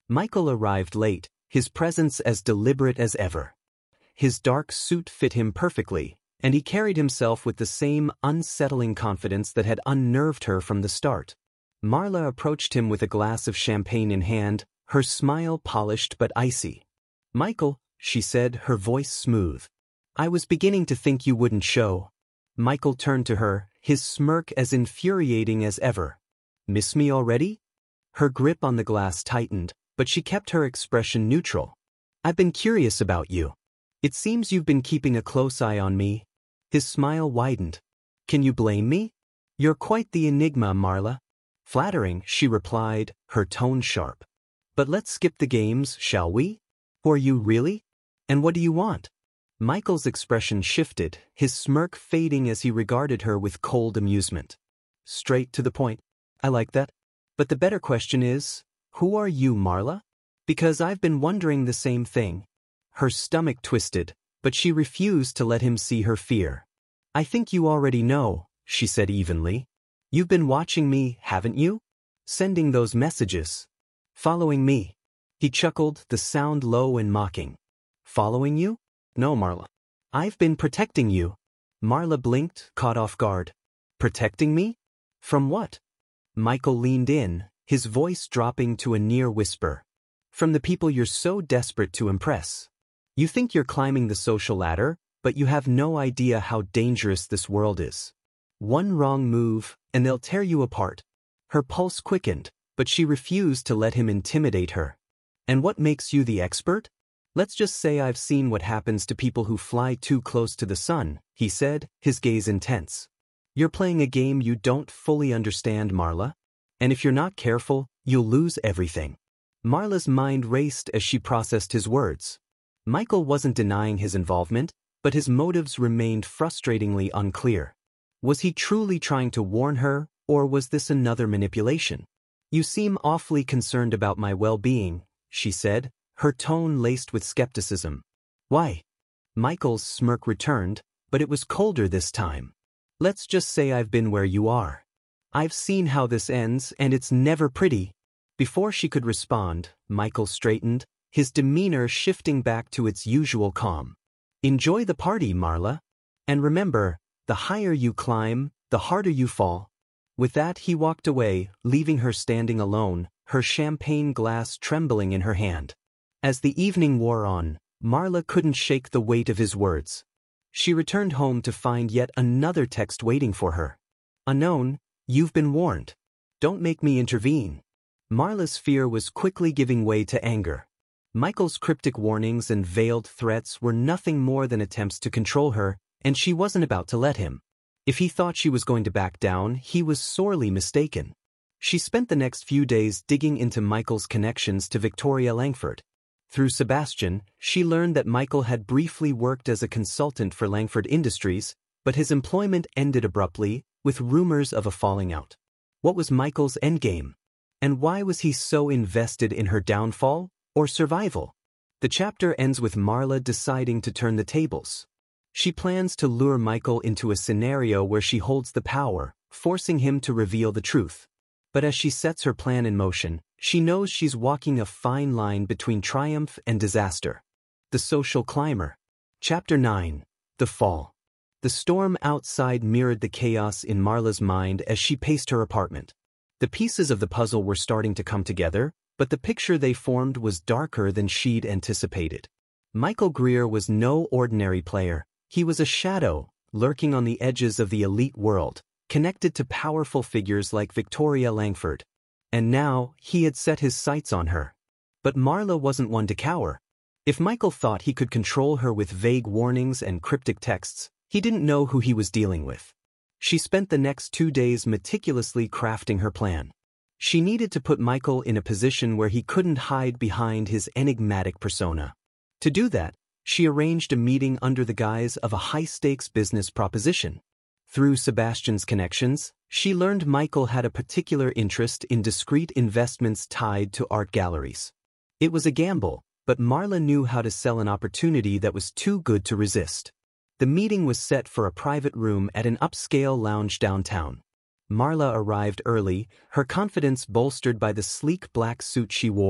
Michael arrived late, his presence as deliberate as ever. His dark suit fit him perfectly, and he carried himself with the same unsettling confidence that had unnerved her from the start. Marla approached him with a glass of champagne in hand, her smile polished but icy. "Michael," she said, her voice smooth. "I was beginning to think you wouldn't show." Michael turned to her, his smirk as infuriating as ever. "Miss me already?" Her grip on the glass tightened, but she kept her expression neutral. "I've been curious about you. It seems you've been keeping a close eye on me." His smile widened. "Can you blame me? You're quite the enigma, Marla." "Flattering," she replied, her tone sharp. "But let's skip the games, shall we? Who are you really? And what do you want?" Michael's expression shifted, his smirk fading as he regarded her with cold amusement. "Straight to the point. I like that. But the better question is, who are you, Marla? Because I've been wondering the same thing." Her stomach twisted, but she refused to let him see her fear. "I think you already know," she said evenly. "You've been watching me, haven't you? Sending those messages. Following me." He chuckled, the sound low and mocking. "Following you? No, Marla. I've been protecting you." Marla blinked, caught off guard. "Protecting me? From what?" Michael leaned in, his voice dropping to a near whisper. "From the people you're so desperate to impress. You think you're climbing the social ladder, but you have no idea how dangerous this world is. One wrong move, and they'll tear you apart." Her pulse quickened, but she refused to let him intimidate her. "And what makes you the expert?" "Let's just say I've seen what happens to people who fly too close to the sun," he said, his gaze intense. "You're playing a game you don't fully understand, Marla. And if you're not careful, you'll lose everything." Marla's mind raced as she processed his words. Michael wasn't denying his involvement, but his motives remained frustratingly unclear. Was he truly trying to warn her, or was this another manipulation? "You seem awfully concerned about my well-being," she said, her tone laced with skepticism. "Why?" Michael's smirk returned, but it was colder this time. "Let's just say I've been where you are. I've seen how this ends, and it's never pretty." Before she could respond, Michael straightened, his demeanor shifting back to its usual calm. "Enjoy the party, Marla. And remember, the higher you climb, the harder you fall." With that, he walked away, leaving her standing alone, her champagne glass trembling in her hand. As the evening wore on, Marla couldn't shake the weight of his words. She returned home to find yet another text waiting for her. "Unknown, you've been warned. Don't make me intervene." Marla's fear was quickly giving way to anger. Michael's cryptic warnings and veiled threats were nothing more than attempts to control her, and she wasn't about to let him. If he thought she was going to back down, he was sorely mistaken. She spent the next few days digging into Michael's connections to Victoria Langford. Through Sebastian, she learned that Michael had briefly worked as a consultant for Langford Industries, but his employment ended abruptly, with rumors of a falling out. What was Michael's endgame? And why was he so invested in her downfall, or survival? The chapter ends with Marla deciding to turn the tables. She plans to lure Michael into a scenario where she holds the power, forcing him to reveal the truth. But as she sets her plan in motion, she knows she's walking a fine line between triumph and disaster. The Social Climber. Chapter 9. The Fall. The storm outside mirrored the chaos in Marla's mind as she paced her apartment. The pieces of the puzzle were starting to come together, but the picture they formed was darker than she'd anticipated. Michael Greer was no ordinary player. He was a shadow, lurking on the edges of the elite world, connected to powerful figures like Victoria Langford. And now, he had set his sights on her. But Marla wasn't one to cower. If Michael thought he could control her with vague warnings and cryptic texts, he didn't know who he was dealing with. She spent the next 2 days meticulously crafting her plan. She needed to put Michael in a position where he couldn't hide behind his enigmatic persona. To do that, she arranged a meeting under the guise of a high-stakes business proposition. Through Sebastian's connections, she learned Michael had a particular interest in discreet investments tied to art galleries. It was a gamble, but Marla knew how to sell an opportunity that was too good to resist. The meeting was set for a private room at an upscale lounge downtown. Marla arrived early, her confidence bolstered by the sleek black suit she wore,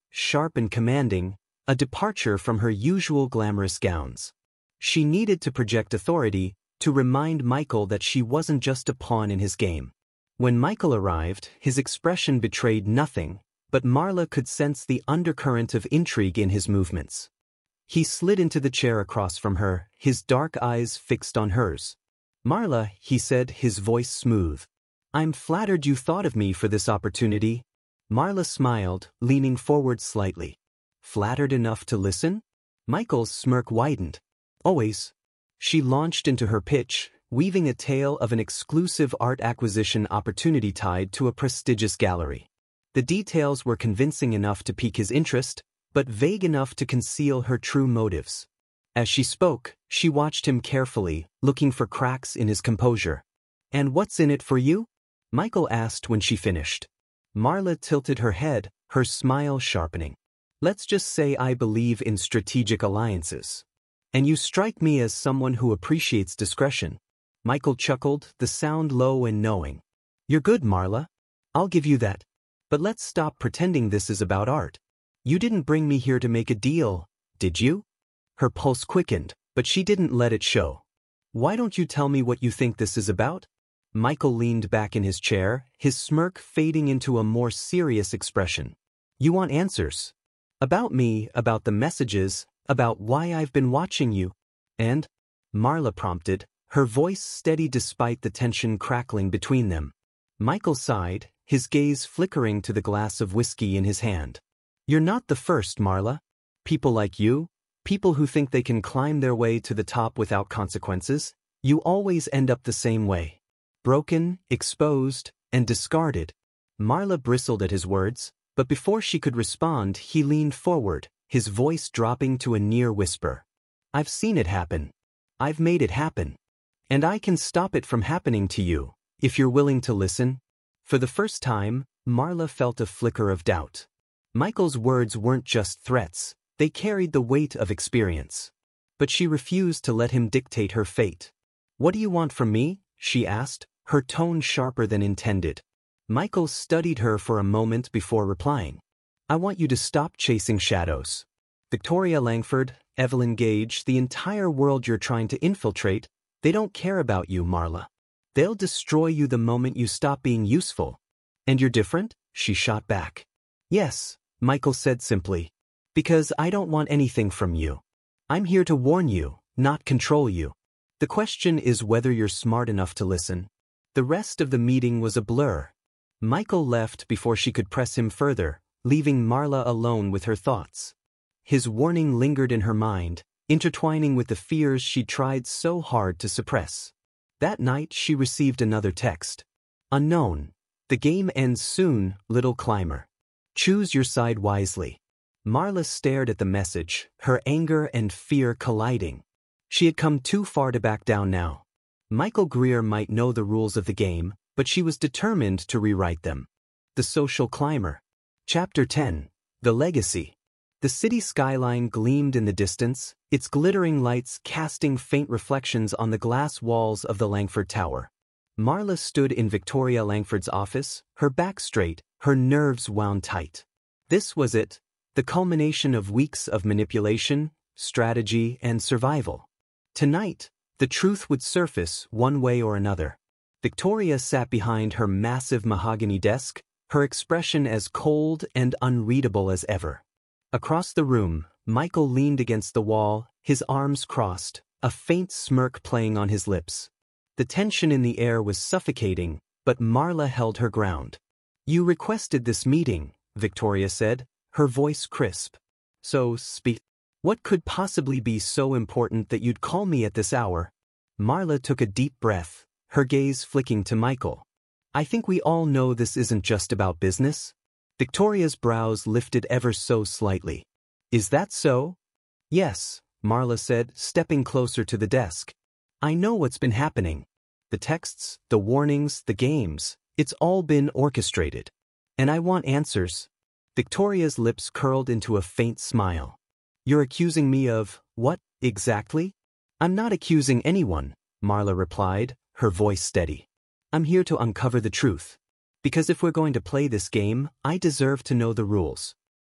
sharp and commanding, a departure from her usual glamorous gowns. She needed to project authority, to remind Michael that she wasn't just a pawn in his game. When Michael arrived, his expression betrayed nothing, but Marla could sense the undercurrent of intrigue in his movements. He slid into the chair across from her, his dark eyes fixed on hers. "Marla," he said, his voice smooth. "I'm flattered you thought of me for this opportunity." Marla smiled, leaning forward slightly. "Flattered enough to listen?" Michael's smirk widened. "Always." She launched into her pitch, weaving a tale of an exclusive art acquisition opportunity tied to a prestigious gallery. The details were convincing enough to pique his interest, but vague enough to conceal her true motives. As she spoke, she watched him carefully, looking for cracks in his composure. "And what's in it for you?" Michael asked when she finished. Marla tilted her head, her smile sharpening. "Let's just say I believe in strategic alliances. And you strike me as someone who appreciates discretion." Michael chuckled, the sound low and knowing. "You're good, Marla. I'll give you that. But let's stop pretending this is about art. You didn't bring me here to make a deal, did you?" Her pulse quickened, but she didn't let it show. "Why don't you tell me what you think this is about?" Michael leaned back in his chair, his smirk fading into a more serious expression. "You want answers? About me, about the messages, about why I've been watching you." "And?" Marla prompted, her voice steady despite the tension crackling between them. Michael sighed, his gaze flickering to the glass of whiskey in his hand. "You're not the first, Marla. People like you, people who think they can climb their way to the top without consequences, you always end up the same way. Broken, exposed, and discarded." Marla bristled at his words, but before she could respond, he leaned forward, his voice dropping to a near whisper. "I've seen it happen. I've made it happen. And I can stop it from happening to you, if you're willing to listen." For the first time, Marla felt a flicker of doubt. Michael's words weren't just threats, they carried the weight of experience. But she refused to let him dictate her fate. "What do you want from me?" she asked, her tone sharper than intended. Michael studied her for a moment before replying. "I want you to stop chasing shadows. Victoria Langford, Evelyn Gage, the entire world you're trying to infiltrate, they don't care about you, Marla. They'll destroy you the moment you stop being useful." "And you're different?" she shot back. "Yes," Michael said simply. "Because I don't want anything from you. I'm here to warn you, not control you. The question is whether you're smart enough to listen." The rest of the meeting was a blur. Michael left before she could press him further, leaving Marla alone with her thoughts. His warning lingered in her mind, intertwining with the fears she tried so hard to suppress. That night she received another text. "Unknown. The game ends soon, little climber. Choose your side wisely." Marla stared at the message, her anger and fear colliding. She had come too far to back down now. Michael Greer might know the rules of the game, but she was determined to rewrite them. The Social Climber. Chapter 10. The Legacy. The city skyline gleamed in the distance, its glittering lights casting faint reflections on the glass walls of the Langford Tower. Marla stood in Victoria Langford's office, her back straight, her nerves wound tight. This was it, the culmination of weeks of manipulation, strategy, and survival. Tonight, the truth would surface one way or another. Victoria sat behind her massive mahogany desk, her expression as cold and unreadable as ever. Across the room, Michael leaned against the wall, his arms crossed, a faint smirk playing on his lips. The tension in the air was suffocating, but Marla held her ground. "You requested this meeting," Victoria said, her voice crisp. "So, speak. What could possibly be so important that you'd call me at this hour?" Marla took a deep breath, her gaze flicking to Michael. "I think we all know this isn't just about business." Victoria's brows lifted ever so slightly. "Is that so?" "Yes," Marla said, stepping closer to the desk. "I know what's been happening. The texts, the warnings, the games, it's all been orchestrated. And I want answers." Victoria's lips curled into a faint smile. "You're accusing me of, what, exactly?" "I'm not accusing anyone," Marla replied, her voice steady. "I'm here to uncover the truth. Because if we're going to play this game, I deserve to know the rules."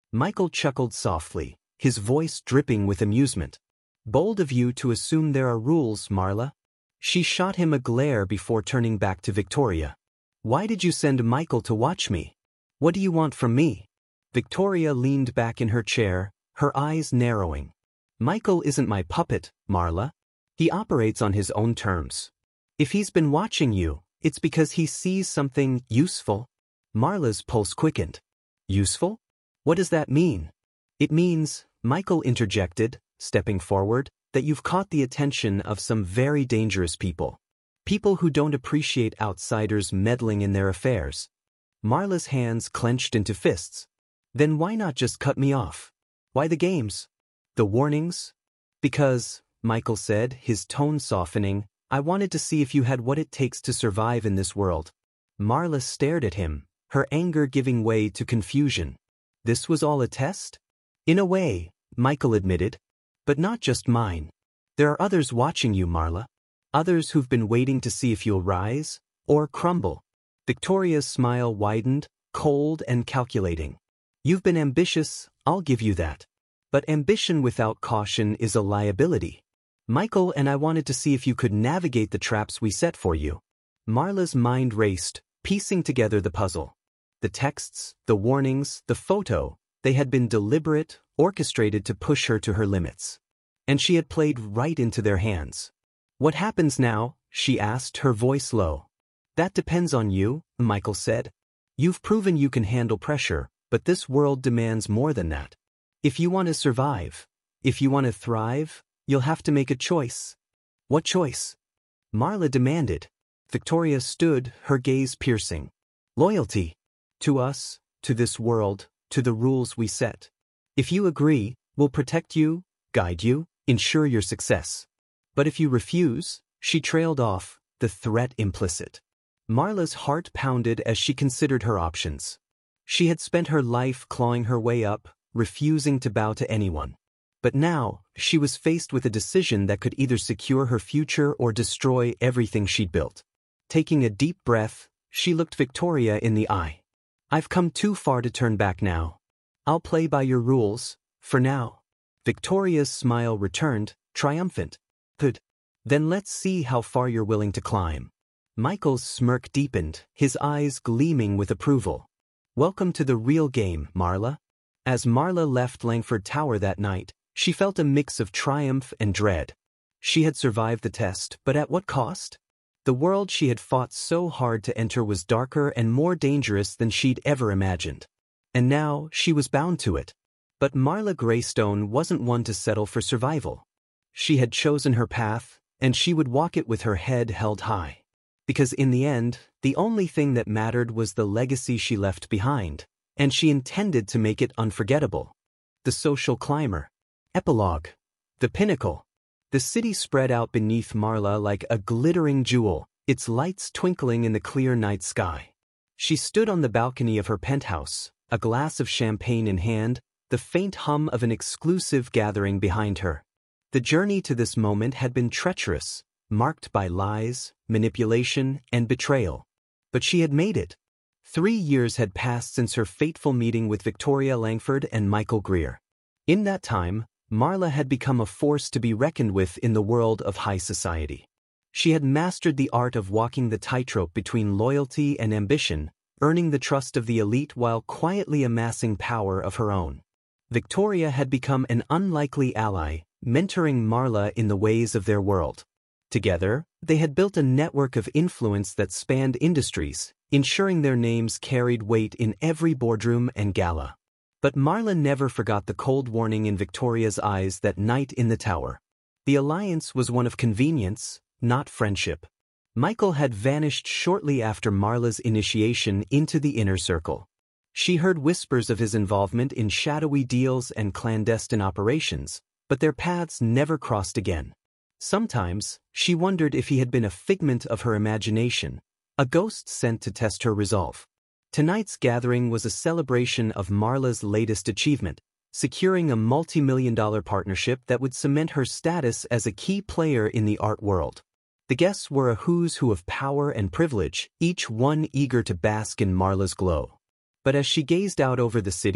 Michael chuckled softly, his voice dripping with amusement. Bold of you to assume there are rules, Marla. She shot him a glare before turning back to Victoria. Why did you send Michael to watch me? What do you want from me? Victoria leaned back in her chair, her eyes narrowing. Michael isn't my puppet, Marla. He operates on his own terms. If he's been watching you, it's because he sees something useful. Marla's pulse quickened. Useful? What does that mean? It means, Michael interjected, stepping forward, that you've caught the attention of some very dangerous people. People who don't appreciate outsiders meddling in their affairs. Marla's hands clenched into fists. Then why not just cut me off? Why the games? The warnings? Because, Michael said, his tone softening, I wanted to see if you had what it takes to survive in this world. Marla stared at him, her anger giving way to confusion. This was all a test? In a way, Michael admitted. But not just mine. There are others watching you, Marla. Others who've been waiting to see if you'll rise or crumble. Victoria's smile widened, cold and calculating. You've been ambitious, I'll give you that. But ambition without caution is a liability. Michael and I wanted to see if you could navigate the traps we set for you. Marla's mind raced, piecing together the puzzle. The texts, the warnings, the photo, they had been deliberate, orchestrated to push her to her limits. And she had played right into their hands. What happens now? She asked, her voice low. That depends on you, Michael said. You've proven you can handle pressure, but this world demands more than that. If you want to survive, if you want to thrive, you'll have to make a choice. What choice? Marla demanded. Victoria stood, her gaze piercing. Loyalty. To us, to this world, to the rules we set. If you agree, we'll protect you, guide you, ensure your success. But if you refuse, she trailed off, the threat implicit. Marla's heart pounded as she considered her options. She had spent her life clawing her way up, refusing to bow to anyone. But now, she was faced with a decision that could either secure her future or destroy everything she'd built. Taking a deep breath, she looked Victoria in the eye. I've come too far to turn back now. I'll play by your rules, for now. Victoria's smile returned, triumphant. Good. Then let's see how far you're willing to climb. Michael's smirk deepened, his eyes gleaming with approval. Welcome to the real game, Marla. As Marla left Langford Tower that night, she felt a mix of triumph and dread. She had survived the test, but at what cost? The world she had fought so hard to enter was darker and more dangerous than she'd ever imagined. And now, she was bound to it. But Marla Greystone wasn't one to settle for survival. She had chosen her path, and she would walk it with her head held high. Because in the end, the only thing that mattered was the legacy she left behind, and she intended to make it unforgettable. The Social Climber. Epilogue. The pinnacle. The city spread out beneath Marla like a glittering jewel, its lights twinkling in the clear night sky. She stood on the balcony of her penthouse, a glass of champagne in hand, the faint hum of an exclusive gathering behind her. The journey to this moment had been treacherous, marked by lies, manipulation, and betrayal. But she had made it. 3 years had passed since her fateful meeting with Victoria Langford and Michael Greer. In that time, Marla had become a force to be reckoned with in the world of high society. She had mastered the art of walking the tightrope between loyalty and ambition, earning the trust of the elite while quietly amassing power of her own. Victoria had become an unlikely ally, mentoring Marla in the ways of their world. Together, they had built a network of influence that spanned industries, ensuring their names carried weight in every boardroom and gala. But Marla never forgot the cold warning in Victoria's eyes that night in the tower. The alliance was one of convenience, not friendship. Michael had vanished shortly after Marla's initiation into the inner circle. She heard whispers of his involvement in shadowy deals and clandestine operations, but their paths never crossed again. Sometimes, she wondered if he had been a figment of her imagination, a ghost sent to test her resolve. Tonight's gathering was a celebration of Marla's latest achievement, securing a multi-million-dollar partnership that would cement her status as a key player in the art world. The guests were a who's who of power and privilege, each one eager to bask in Marla's glow. But as she gazed out over the city,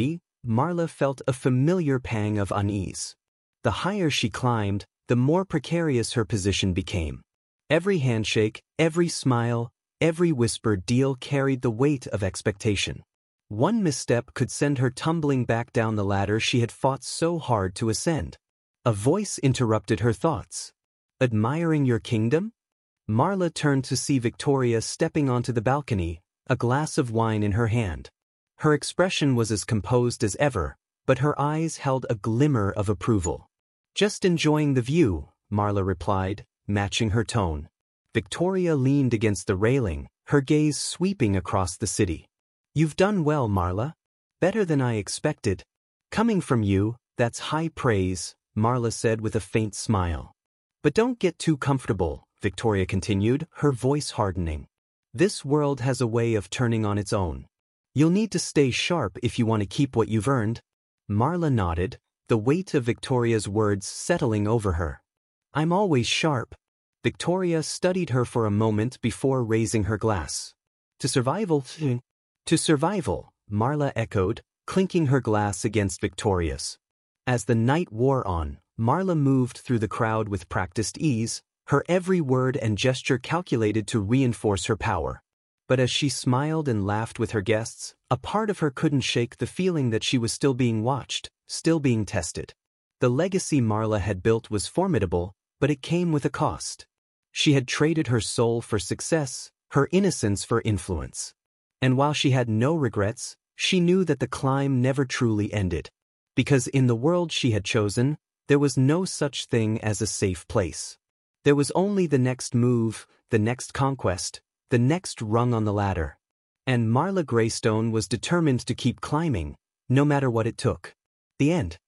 Marla felt a familiar pang of unease. The higher she climbed, the more precarious her position became. Every handshake, every smile, every whispered deal carried the weight of expectation. One misstep could send her tumbling back down the ladder she had fought so hard to ascend. A voice interrupted her thoughts. "Admiring your kingdom?" Marla turned to see Victoria stepping onto the balcony, a glass of wine in her hand. Her expression was as composed as ever, but her eyes held a glimmer of approval. "Just enjoying the view," Marla replied, matching her tone. Victoria leaned against the railing, her gaze sweeping across the city. "You've done well, Marla. Better than I expected. Coming from you, that's high praise," Marla said with a faint smile. "But don't get too comfortable," Victoria continued, her voice hardening. "This world has a way of turning on its own. You'll need to stay sharp if you want to keep what you've earned." Marla nodded, the weight of Victoria's words settling over her. "I'm always sharp." Victoria studied her for a moment before raising her glass. "To survival?" "To survival," Marla echoed, clinking her glass against Victoria's. As the night wore on, Marla moved through the crowd with practiced ease, her every word and gesture calculated to reinforce her power. But as she smiled and laughed with her guests, a part of her couldn't shake the feeling that she was still being watched, still being tested. The legacy Marla had built was formidable, but it came with a cost. She had traded her soul for success, her innocence for influence. And while she had no regrets, she knew that the climb never truly ended. Because in the world she had chosen, there was no such thing as a safe place. There was only the next move, the next conquest, the next rung on the ladder. And Marla Greystone was determined to keep climbing, no matter what it took. The end.